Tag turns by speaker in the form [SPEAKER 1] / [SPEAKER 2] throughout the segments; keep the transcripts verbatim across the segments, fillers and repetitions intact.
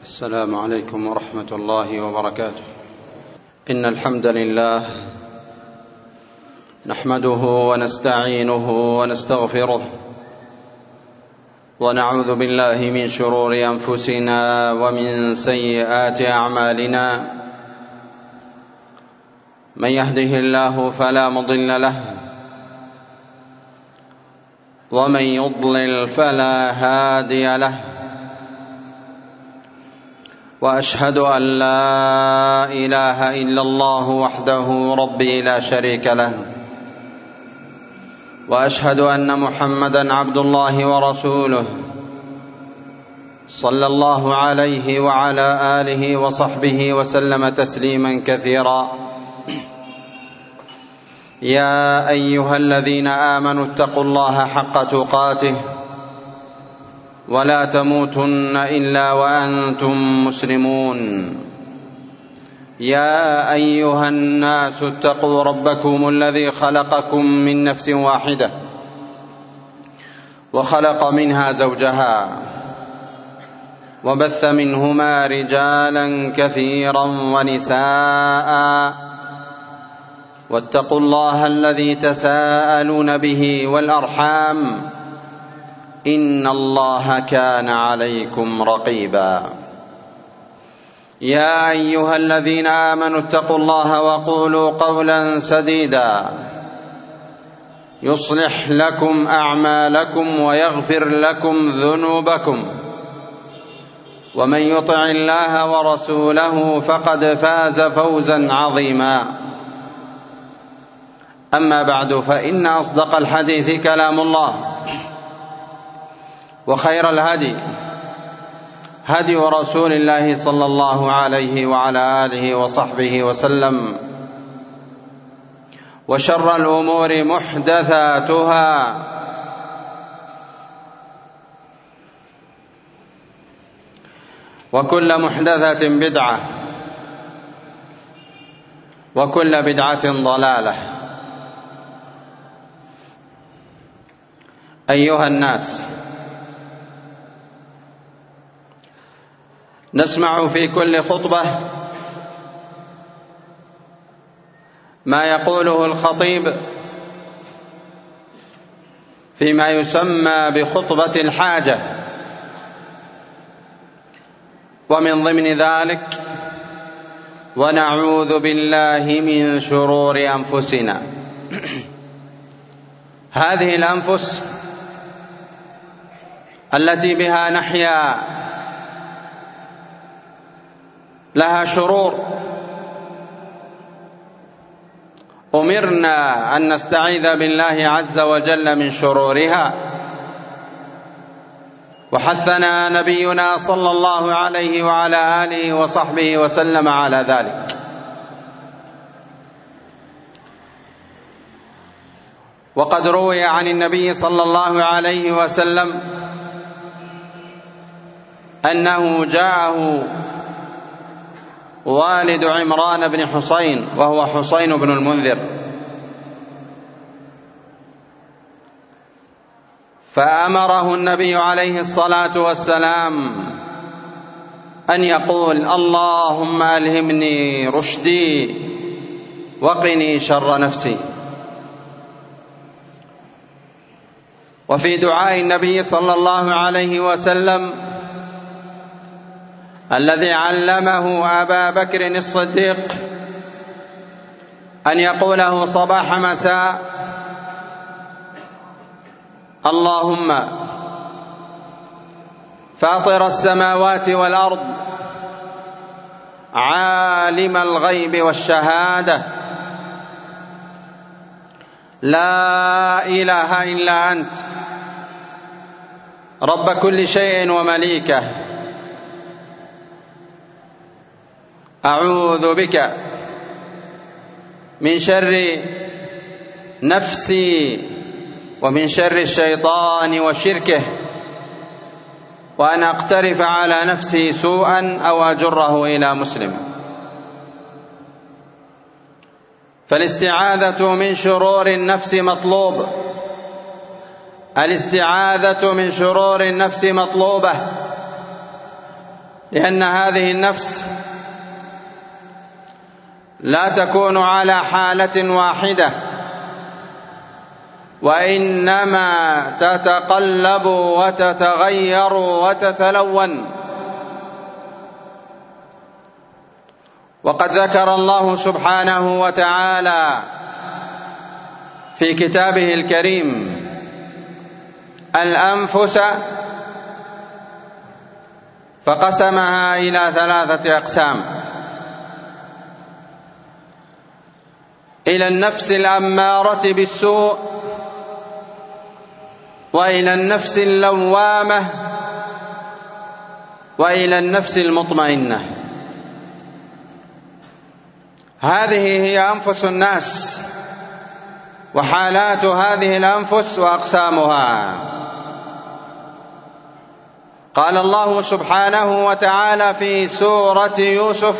[SPEAKER 1] السلام عليكم ورحمة الله وبركاته. إن الحمد لله نحمده ونستعينه ونستغفره ونعوذ بالله من شرور أنفسنا ومن سيئات أعمالنا. من يهده الله فلا مضل له ومن يضلل فلا هادي له، وأشهد أن لا إله إلا الله وحده ربي لا شريك له، وأشهد أن محمدا عبد الله ورسوله صلى الله عليه وعلى آله وصحبه وسلم تسليما كثيرا. يا أيها الذين آمنوا اتقوا الله حق تقاته ولا تموتن إلا وأنتم مسلمون. يا أيها الناس اتقوا ربكم الذي خلقكم من نفس واحدة وخلق منها زوجها وبث منهما رجالا كثيرا ونساء، واتقوا الله الذي تساءلون به والأرحام إن الله كان عليكم رقيبا. يا أيها الذين آمنوا اتقوا الله وقولوا قولا سديدا يصلح لكم أعمالكم ويغفر لكم ذنوبكم، ومن يطع الله ورسوله فقد فاز فوزا عظيما. أما بعد، فإن أصدق الحديث كلام الله، وخير الهدي هدي رسول الله صلى الله عليه وعلى آله وصحبه وسلم، وشر الأمور محدثاتها، وكل محدثة بدعة، وكل بدعة ضلالة. أيها الناس، نسمع في كل خطبة ما يقوله الخطيب فيما يسمى بخطبة الحاجة، ومن ضمن ذلك: ونعوذ بالله من شرور أنفسنا. هذه الأنفس التي بها نحيا لها شرور، أمرنا أن نستعيذ بالله عز وجل من شرورها، وحثنا نبينا صلى الله عليه وعلى آله وصحبه وسلم على ذلك. وقد روي عن النبي صلى الله عليه وسلم أنه جاءه والد عمران بن حسين، وهو حسين بن المنذر، فأمره النبي عليه الصلاة والسلام أن يقول: اللهم ألهمني رشدي وقني شر نفسي. وفي دعاء النبي صلى الله عليه وسلم الذي علمه أبا بكر الصديق أن يقوله صباح مساء: اللهم فاطر السماوات والأرض عالم الغيب والشهادة لا إله إلا أنت رب كل شيء ومليكه، أعوذ بك من شر نفسي ومن شر الشيطان وشركه، وأن أقترف على نفسي سوءا أو أجره إلى مسلم. فالاستعاذة من شرور النفس مطلوب، الاستعاذة من شرور النفس مطلوبة، لأن هذه النفس لا تكون على حالة واحدة، وإنما تتقلب وتتغير وتتلون. وقد ذكر الله سبحانه وتعالى في كتابه الكريم الأنفس فقسمها إلى ثلاثة أقسام: إلى النفس الأمارة بالسوء، وإلى النفس اللوامة، وإلى النفس المطمئنة. هذه هي أنفس الناس وحالات هذه الأنفس وأقسامها. قال الله سبحانه وتعالى في سورة يوسف: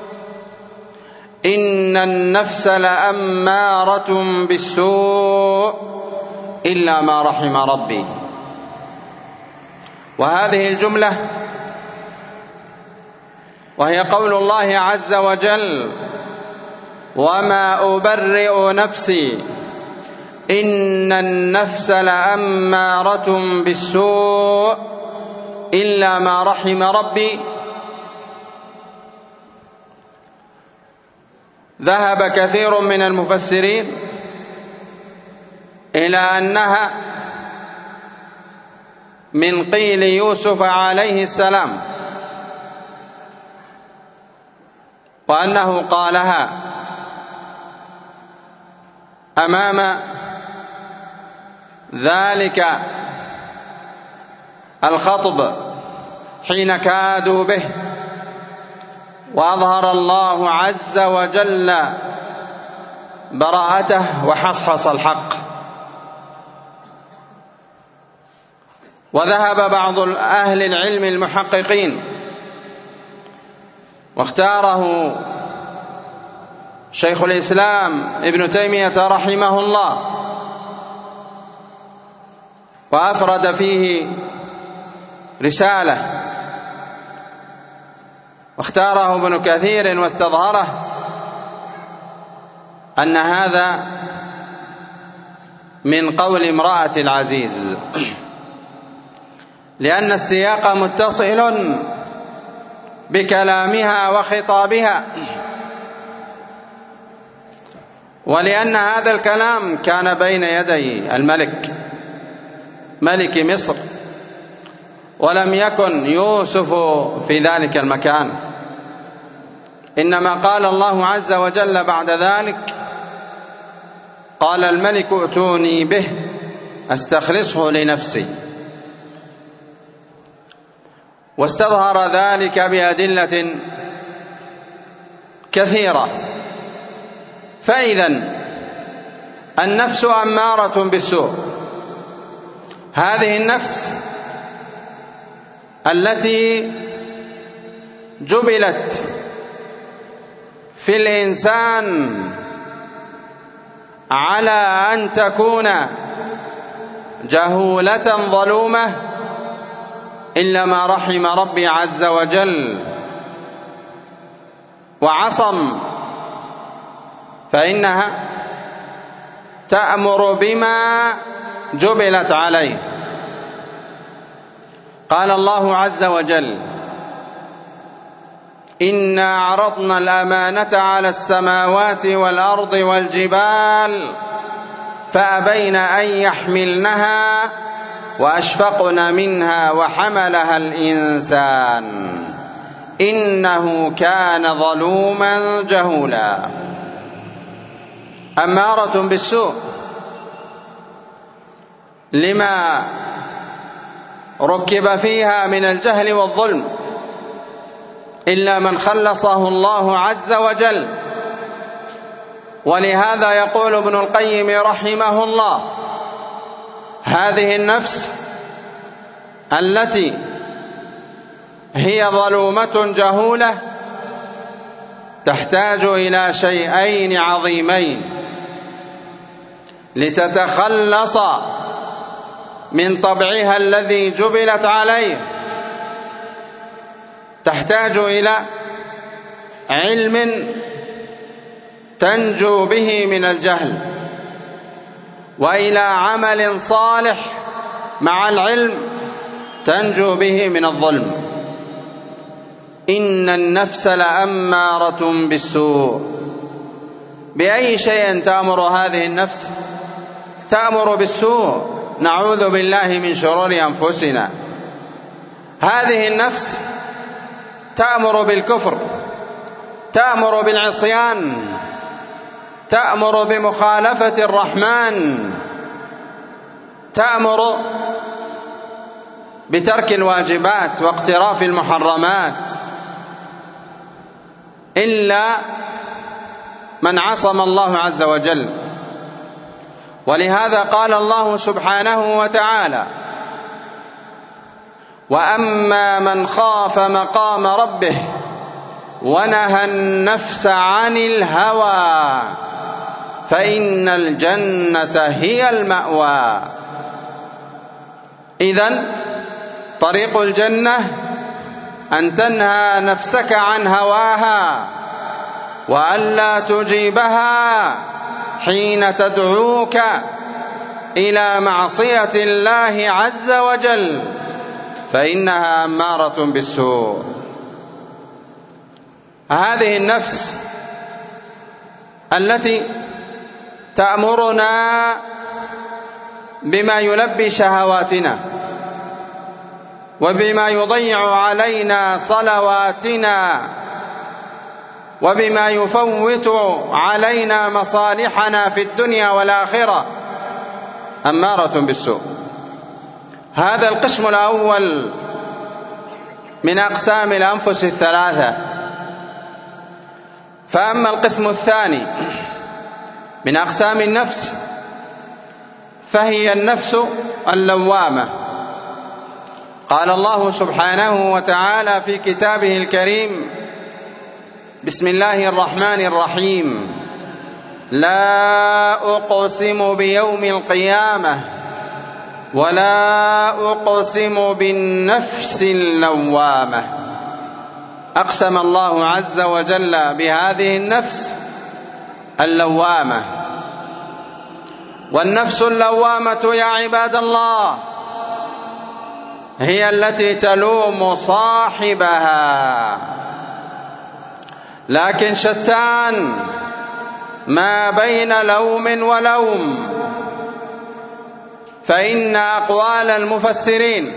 [SPEAKER 1] إن النفس لأمارة بالسوء إلا ما رحم ربي. وهذه الجملة وهي قول الله عز وجل: وما أبرئ نفسي إن النفس لأمارة بالسوء إلا ما رحم ربي. ذهب كثير من المفسرين إلى أنها من قيل يوسف عليه السلام، وأنه قالها أمام ذلك الخطب حين كادوا به، وأظهر الله عز وجل براءته وحصحص الحق. وذهب بعض أهل العلم المحققين واختاره شيخ الإسلام ابن تيمية رحمه الله، وأفرد فيه رسالة، واختاره ابن كثير واستظهره، أن هذا من قول امرأة العزيز، لأن السياق متصل بكلامها وخطابها، ولأن هذا الكلام كان بين يدي الملك ملك مصر، ولم يكن يوسف في ذلك المكان، إنما قال الله عز وجل بعد ذلك: قال الملك ائتوني به أستخلصه لنفسي. واستظهر ذلك بأدلة كثيرة. فإذا النفس أمارة بالسوء، هذه النفس التي جبلت في الإنسان على أن تكون جهولة ظلومة إلا ما رحم ربي عز وجل وعصم، فإنها تأمر بما جبلت عليه. قال الله عز وجل: إنا عرضنا الأمانة على السماوات والأرض والجبال فأبين أن يحملنها وأشفقن منها وحملها الإنسان إنه كان ظلوما جهولا. أمارة بالسوء لما ركب فيها من الجهل والظلم، إلا من خلصه الله عز وجل. ولهذا يقول ابن القيم رحمه الله: هذه النفس التي هي ظلومة جهولة تحتاج إلى شيئين عظيمين لتتخلص من طبعها الذي جبلت عليه. تحتاج إلى علم تنجو به من الجهل، وإلى عمل صالح مع العلم تنجو به من الظلم. إن النفس لأمارة بالسوء. بأي شيء تأمر هذه النفس؟ تأمر بالسوء. نعوذ بالله من شرور أنفسنا. هذه النفس تأمر بالكفر، تأمر بالعصيان، تأمر بمخالفة الرحمن، تأمر بترك الواجبات واقتراف المحرمات، إلا من عصم الله عز وجل. ولهذا قال الله سبحانه وتعالى: وأما من خاف مقام ربه ونهى النفس عن الهوى فإن الجنة هي المأوى. إذن طريق الجنة أن تنهى نفسك عن هواها، وألا تجيبها حين تدعوك إلى معصية الله عز وجل، فإنها أمارة بالسوء. هذه النفس التي تأمرنا بما يلبي شهواتنا، وبما يضيع علينا صلواتنا، وبما يفوت علينا مصالحنا في الدنيا والآخرة، أمارة بالسوء. هذا القسم الأول من أقسام الأنفس الثلاثة. فأما القسم الثاني من أقسام النفس فهي النفس اللوامة. قال الله سبحانه وتعالى في كتابه الكريم: بسم الله الرحمن الرحيم: لا أقسم بيوم القيامة ولا أقسم بالنفس اللوامة. أقسم الله عز وجل بهذه النفس اللوامة. والنفس اللوامة يا عباد الله هي التي تلوم صاحبها، لكن شتان ما بين لوم ولوم. فإن أقوال المفسرين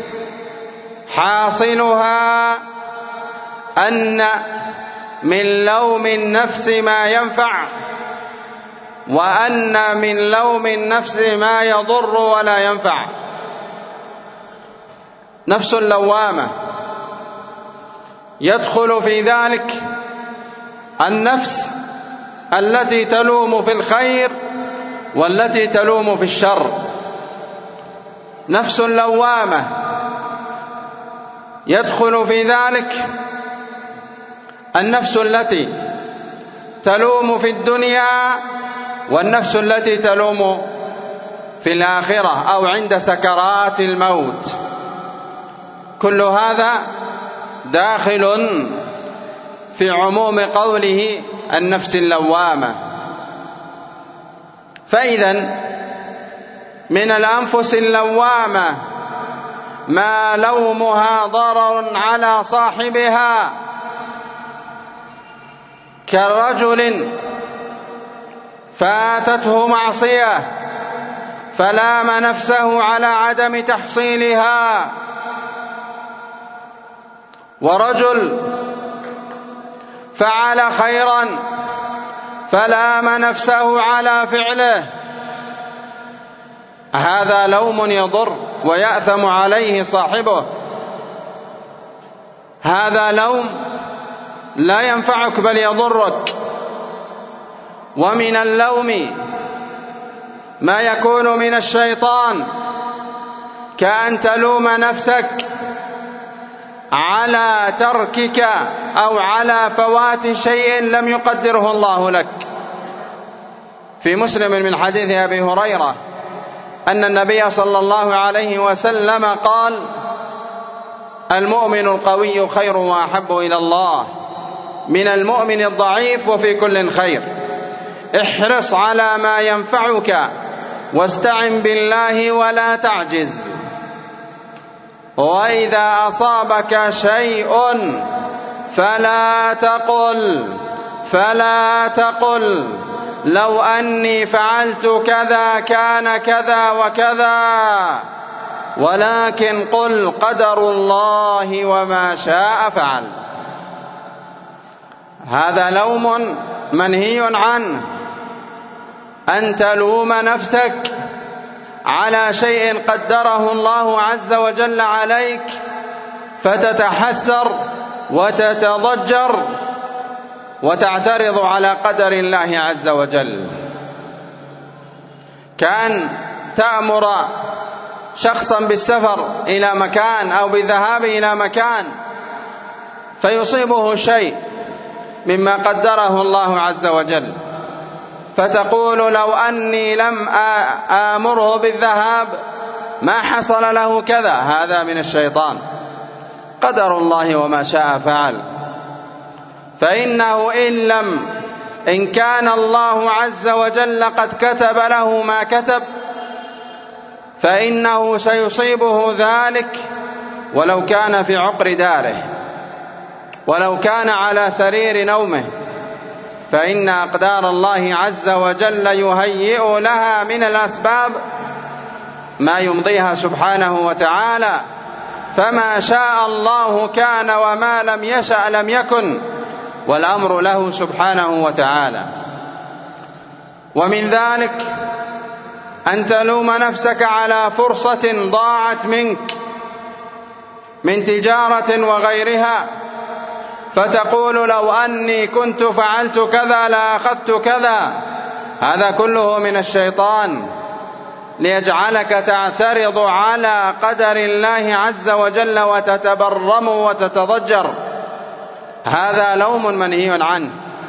[SPEAKER 1] حاصلها أن من لوم النفس ما ينفع، وأن من لوم النفس ما يضر ولا ينفع. نفس اللوامة يدخل في ذلك النفس التي تلوم في الخير والتي تلوم في الشر. نفس اللوامة يدخل في ذلك النفس التي تلوم في الدنيا والنفس التي تلوم في الآخرة أو عند سكرات الموت. كل هذا داخل في عموم قوله النفس اللوامة. فإذا من الأنفس اللوامة ما لومها ضرر على صاحبها، كرجل فاتته معصية فلام نفسه على عدم تحصيلها، ورجل فعل خيرا فلام نفسه على فعله. هذا لوم يضر ويأثم عليه صاحبه. هذا لوم لا ينفعك بل يضرك. ومن اللوم ما يكون من الشيطان، كأن تلوم نفسك على تركك أو على فوات شيء لم يقدره الله لك. في مسلم من حديث أبي هريرة أن النبي صلى الله عليه وسلم قال: المؤمن القوي خير وأحب إلى الله من المؤمن الضعيف وفي كل خير. احرص على ما ينفعك واستعن بالله ولا تعجز. وإذا أصابك شيء فلا تقل فلا تقل لو أني فعلت كذا كان كذا وكذا، ولكن قل قدر الله وما شاء فعل. هذا لوم منهي عنه، أن تلوم نفسك على شيء قدره الله عز وجل عليك فتتحسر وتتضجر وتعترض على قدر الله عز وجل. كان تأمر شخصا بالسفر إلى مكان أو بالذهاب إلى مكان فيصيبه شيء مما قدره الله عز وجل، فتقول لو أني لم آمره بالذهاب ما حصل له كذا. هذا من الشيطان، قدر الله وما شاء فعل. فإنه إن لم إن كان الله عز وجل قد كتب له ما كتب فإنه سيصيبه ذلك ولو كان في عقر داره، ولو كان على سرير نومه، فإن أقدار الله عز وجل يهيئ لها من الأسباب ما يمضيها سبحانه وتعالى. فما شاء الله كان وما لم يشأ لم يكن، والأمر له سبحانه وتعالى. ومن ذلك أن تلوم نفسك على فرصة ضاعت منك من تجارة وغيرها، فتقول لو أني كنت فعلت كذا لأخذت كذا. هذا كله من الشيطان ليجعلك تعترض على قدر الله عز وجل وتتبرم وتتضجر. هذا لوم منهي عنه.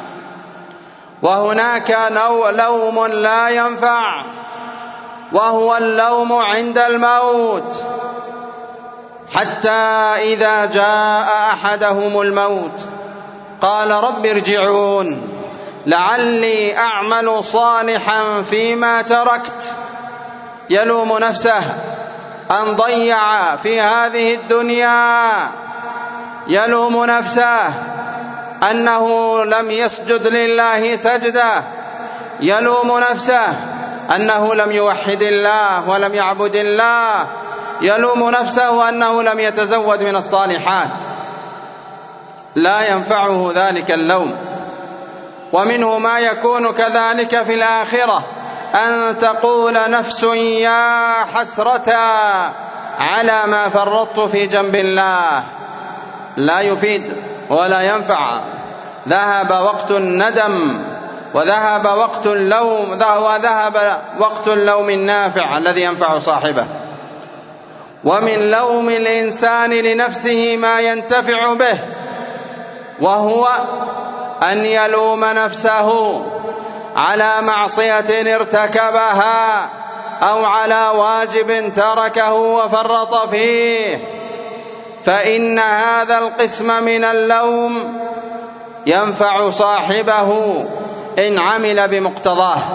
[SPEAKER 1] وهناك لوم لا ينفع، وهو اللوم عند الموت. حتى إذا جاء أحدهم الموت قال رب ارجعون لعلي أعمل صالحا فيما تركت. يلوم نفسه أن ضيع في هذه الدنيا، يلوم نفسه أنه لم يسجد لله سجدة، يلوم نفسه أنه لم يوحد الله ولم يعبد الله، يلوم نفسه أنه لم يتزود من الصالحات. لا ينفعه ذلك اللوم. ومنه ما يكون كذلك في الآخرة، أن تقول نفس يا حسرة على ما فرطت في جنب الله. لا يفيد ولا ينفع. ذهب وقت الندم وذهب وقت اللوم وذهب وقت اللوم النافع الذي ينفع صاحبه. ومن لوم الإنسان لنفسه ما ينتفع به، وهو أن يلوم نفسه على معصية ارتكبها أو على واجب تركه وفرط فيه، فإن هذا القسم من اللوم ينفع صاحبه إن عمل بمقتضاه.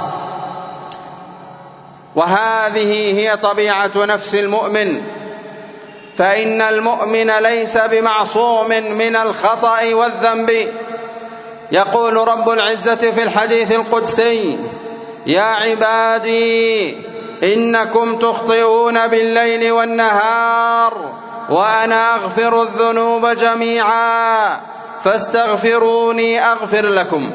[SPEAKER 1] وهذه هي طبيعة نفس المؤمن، فإن المؤمن ليس بمعصوم من الخطأ والذنب. يقول رب العزة في الحديث القدسي: يا عبادي إنكم تخطئون بالليل والنهار وأنا أغفر الذنوب جميعا فاستغفروني أغفر لكم.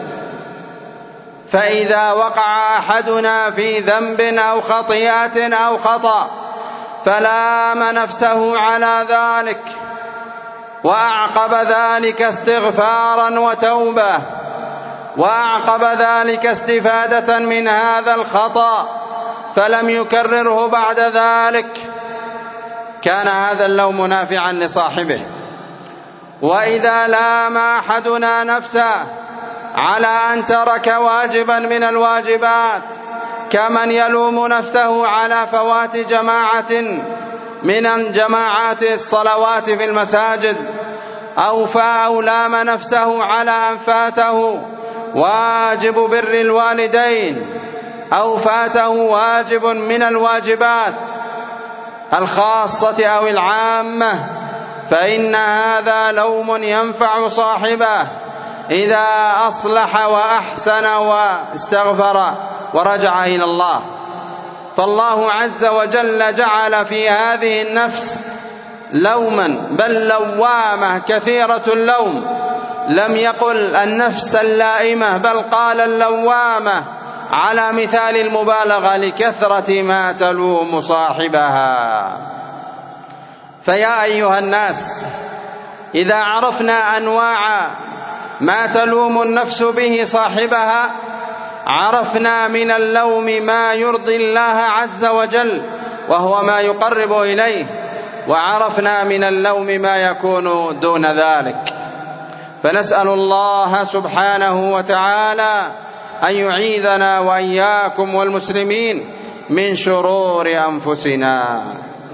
[SPEAKER 1] فإذا وقع أحدنا في ذنب أو خطيئة أو خطأ فلام نفسه على ذلك وأعقب ذلك استغفارا وتوبة، وأعقب ذلك استفادة من هذا الخطأ فلم يكرره بعد ذلك، كان هذا اللوم نافعا لصاحبه. وإذا لام أحدنا نفسه على أن ترك واجبا من الواجبات كمن يلوم نفسه على فوات جماعة من جماعات الصلوات في المساجد أو أو لام نفسه على أن فاته واجب بر الوالدين أو فاته واجب من الواجبات الخاصة أو العامة، فإن هذا لوم ينفع صاحبه إذا أصلح وأحسن واستغفر ورجع إلى الله. فالله عز وجل جعل في هذه النفس لوما، بل لوامة كثيرة اللوم، لم يقل النفس اللائمة بل قال اللوامة على مثال المبالغة لكثرة ما تلوم صاحبها. فيا أيها الناس، إذا عرفنا أنواع ما تلوم النفس به صاحبها، عرفنا من اللوم ما يرضي الله عز وجل وهو ما يقرب إليه، وعرفنا من اللوم ما يكون دون ذلك. فنسأل الله سبحانه وتعالى أن يعيذنا وإياكم والمسلمين من شرور أنفسنا.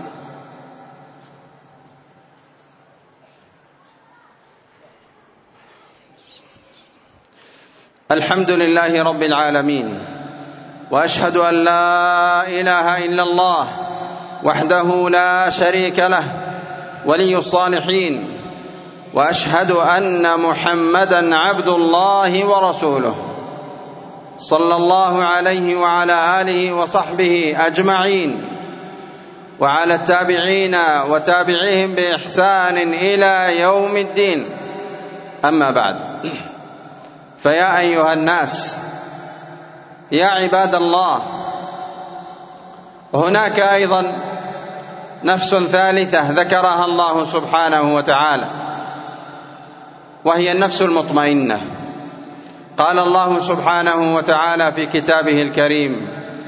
[SPEAKER 1] الحمد لله رب العالمين، وأشهد أن لا إله إلا الله وحده لا شريك له ولي الصالحين، وأشهد أن محمدا عبد الله ورسوله، صلى الله عليه وعلى آله وصحبه أجمعين، وعلى التابعين وتابعيهم بإحسان إلى يوم الدين. أما بعد، فيا أيها الناس، يا عباد الله، هناك أيضا نفس ثالثة ذكرها الله سبحانه وتعالى، وهي النفس المطمئنة. قال الله سبحانه وتعالى في كتابه الكريم: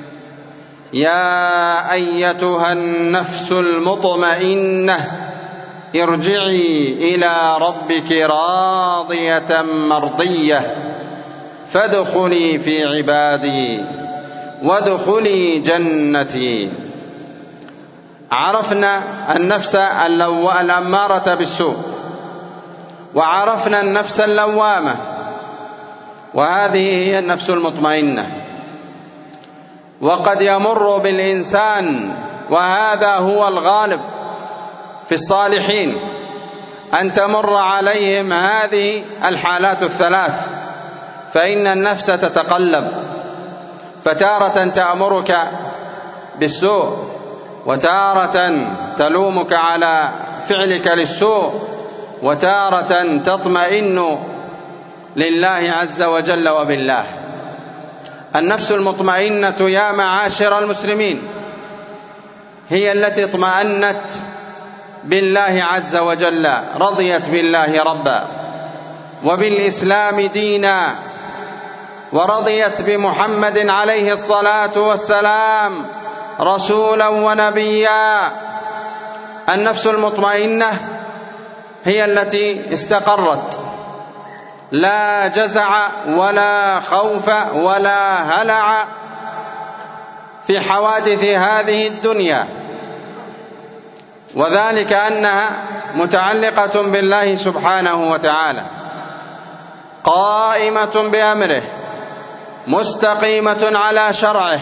[SPEAKER 1] يا أيتها النفس المطمئنة ارجعي إلى ربك راضية مرضية فادخلي في عبادي وادخلي جنتي. عرفنا النفس الأمارة بالسوء، وعرفنا النفس اللوامة، وهذه هي النفس المطمئنة. وقد يمر بالإنسان، وهذا هو الغالب في الصالحين، أن تمر عليهم هذه الحالات الثلاث، فإن النفس تتقلب، فتارة تأمرك بالسوء، وتارة تلومك على فعلك للسوء، وتارة تطمئن لله عز وجل وبالله. النفس المطمئنة يا معاشر المسلمين هي التي اطمأنت بالله عز وجل، رضيت بالله ربا وبالإسلام دينا، ورضيت بمحمد عليه الصلاة والسلام رسولا ونبيا. النفس المطمئنة هي التي استقرت، لا جزع ولا خوف ولا هلع في حوادث هذه الدنيا، وذلك أنها متعلقة بالله سبحانه وتعالى، قائمة بأمره، مستقيمة على شرعه،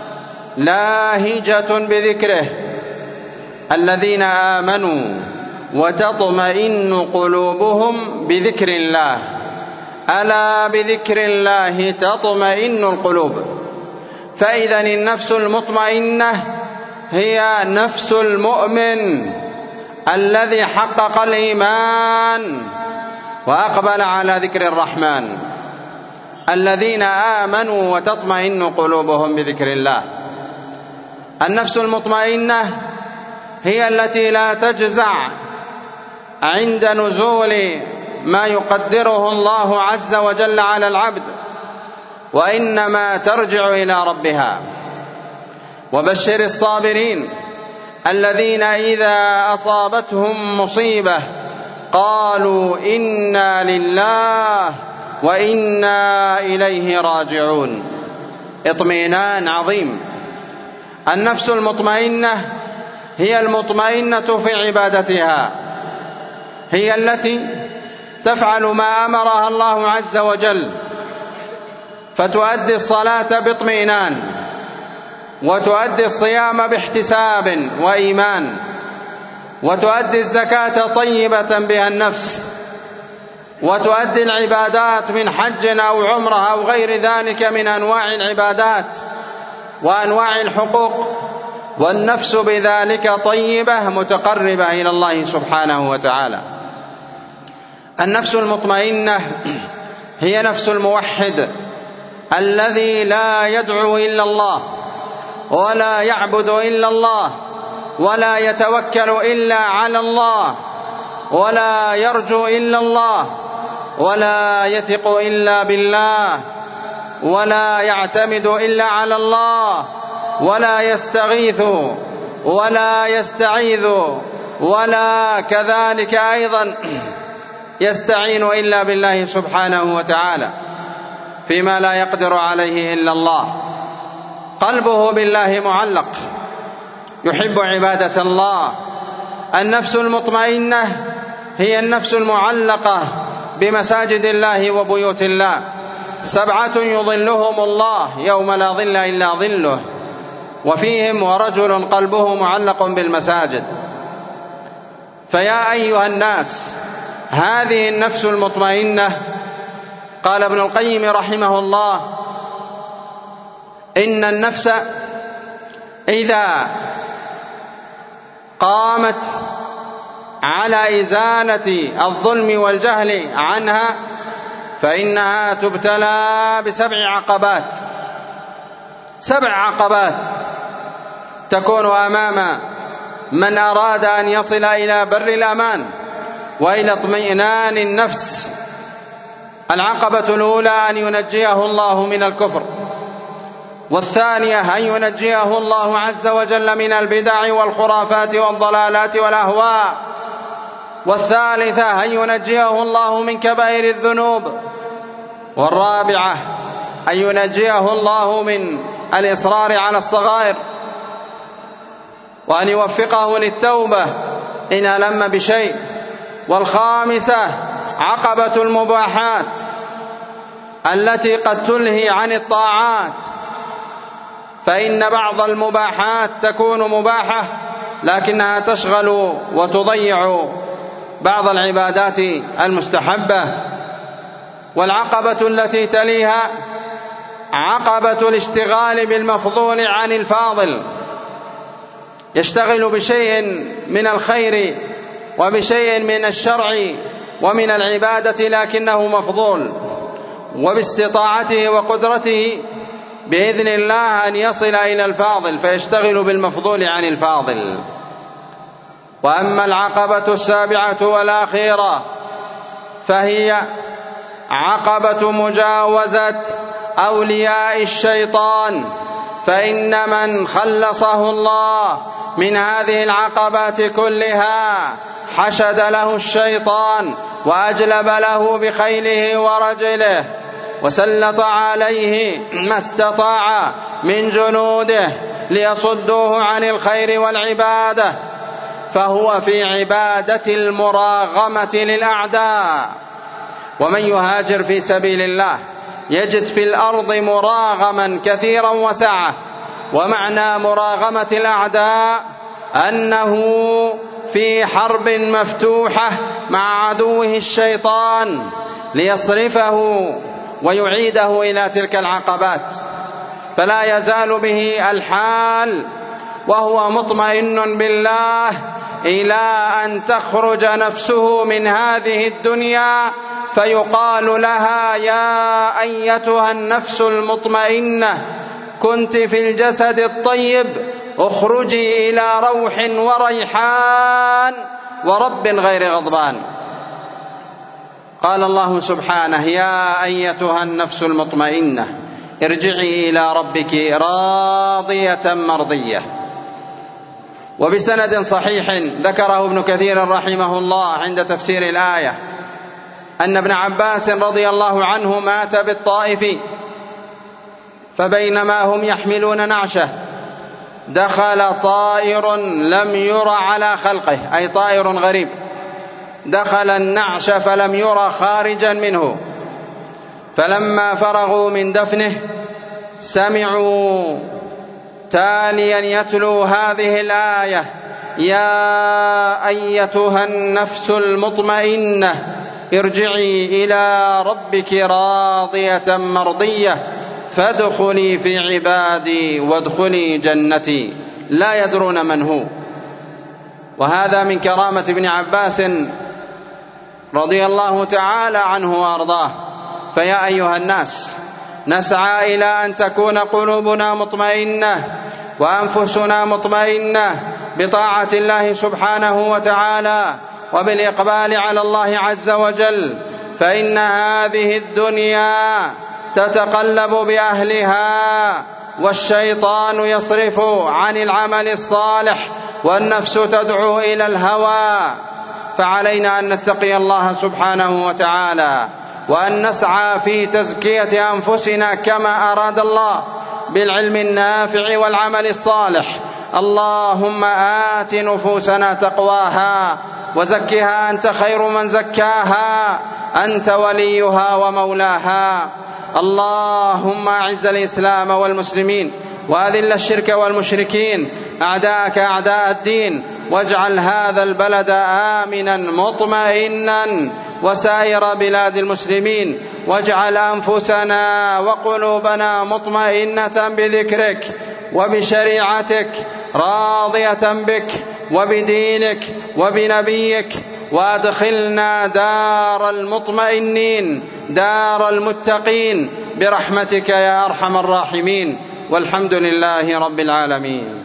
[SPEAKER 1] لاهجة بذكره. الذين آمنوا وتطمئن قلوبهم بذكر الله، ألا بذكر الله تطمئن القلوب. فإذا النفس المطمئنة هي نفس المؤمن الذي حقق الإيمان وأقبل على ذكر الرحمن. الذين آمنوا وتطمئن قلوبهم بذكر الله. النفس المطمئنة هي التي لا تجزع عند نزول ما يقدره الله عز وجل على العبد، وإنما ترجع إلى ربها. وبشر الصابرين الذين إذا أصابتهم مصيبة قالوا إنا لله وإنا إليه راجعون. اطمئنان عظيم. النفس المطمئنة هي المطمئنة في عبادتها، هي التي تفعل ما أمرها الله عز وجل، فتؤدي الصلاة باطمئنان، وتؤدي الصيام باحتساب وإيمان، وتؤدي الزكاة طيبة بها النفس، وتؤدي العبادات من حج أو عمرة أو غير ذلك من أنواع العبادات وأنواع الحقوق، والنفس بذلك طيبة متقربة إلى الله سبحانه وتعالى. النفس المطمئنة هي نفس الموحد الذي لا يدعو إلا الله، ولا يعبد إلا الله، ولا يتوكل إلا على الله، ولا يرجو إلا الله، ولا يثق إلا بالله، ولا يعتمد إلا على الله، ولا يستغيث ولا يستعيذ، ولا كذلك أيضا يستعين إلا بالله سبحانه وتعالى فيما لا يقدر عليه إلا الله. قلبه بالله معلق، يحب عبادة الله. النفس المطمئنة هي النفس المعلقة بمساجد الله وبيوت الله. سبعة يظلهم الله يوم لا ظل إلا ظله، وفيهم ورجل قلبه معلق بالمساجد. فيا أيها الناس، هذه النفس المطمئنة، قال ابن القيم رحمه الله: إن النفس إذا قامت على إزالة الظلم والجهل عنها فإنها تبتلى بسبع عقبات. سبع عقبات تكون أمام من أراد أن يصل إلى بر الأمان وإلى اطمئنان النفس. العقبة الأولى أن ينجيه الله من الكفر، والثانية أن ينجيه الله عز وجل من البدع والخرافات والضلالات والأهواء، والثالثة أن ينجيه الله من كبائر الذنوب، والرابعة أن ينجيه الله من الإصرار على الصغائر، وأن يوفقه للتوبة إن ألم بشيء، والخامسة عقبة المباحات التي قد تلهي عن الطاعات، فإن بعض المباحات تكون مباحة لكنها تشغل وتضيع بعض العبادات المستحبة. والعقبة التي تليها عقبة الاشتغال بالمفضول عن الفاضل، يشتغل بشيء من الخير وبشيء من الشرع ومن العبادة لكنه مفضول، وباستطاعته وقدرته بإذن الله أن يصل إلى الفاضل فيشتغل بالمفضول عن الفاضل. وأما العقبة السابعة والأخيرة فهي عقبة مجاوزة أولياء الشيطان، فإن من خلصه الله من هذه العقبات كلها حشد له الشيطان وأجلب له بخيله ورجله، وسلط عليه ما استطاع من جنوده ليصدوه عن الخير والعبادة، فهو في عبادة المراغمة للأعداء. ومن يهاجر في سبيل الله يجد في الأرض مراغما كثيرا وسعة. ومعنى مراغمة الأعداء أنه في حرب مفتوحة مع عدوه الشيطان ليصرفه ويعيده إلى تلك العقبات، فلا يزال به الحال وهو مطمئن بالله إلى أن تخرج نفسه من هذه الدنيا فيقال لها: يا أيتها النفس المطمئنة، كنت في الجسد الطيب، اخرجي إلى روح وريحان ورب غير غضبان. قال الله سبحانه: يا أيتها النفس المطمئنة، ارجعي إلى ربك راضية مرضية. وبسند صحيح ذكره ابن كثير رحمه الله عند تفسير الآية أن ابن عباس رضي الله عنه مات بالطائف، فبينما هم يحملون نعشه دخل طائر لم ير على خلقه، أي طائر غريب، دخل النعش فلم ير خارجا منه. فلما فرغوا من دفنه سمعوا تاليا يتلو هذه الآية: يا أيتها النفس المطمئنة ارجعي إلى ربك راضية مرضية فادخلي في عبادي وادخلي جنتي. لا يدرون من هو. وهذا من كرامة ابن عباس رضي الله تعالى عنه وأرضاه. فيا أيها الناس، نسعى إلى أن تكون قلوبنا مطمئنة وأنفسنا مطمئنة بطاعة الله سبحانه وتعالى وبالإقبال على الله عز وجل، فإن هذه الدنيا تتقلب بأهلها، والشيطان يصرف عن العمل الصالح، والنفس تدعو إلى الهوى. فعلينا أن نتقي الله سبحانه وتعالى، وأن نسعى في تزكية أنفسنا كما أراد الله بالعلم النافع والعمل الصالح. اللهم آت نفوسنا تقواها وزكها أنت خير من زكاها، أنت وليها ومولاها. اللهم أعز الإسلام والمسلمين وأذل الشرك والمشركين، أعداءك أعداء الدين، واجعل هذا البلد آمنا مطمئنا وسائر بلاد المسلمين، واجعل أنفسنا وقلوبنا مطمئنة بذكرك وبشريعتك، راضية بك وبدينك وبنبيك، وأدخلنا دار المطمئنين، دار المتقين، برحمتك يا أرحم الراحمين. والحمد لله رب العالمين.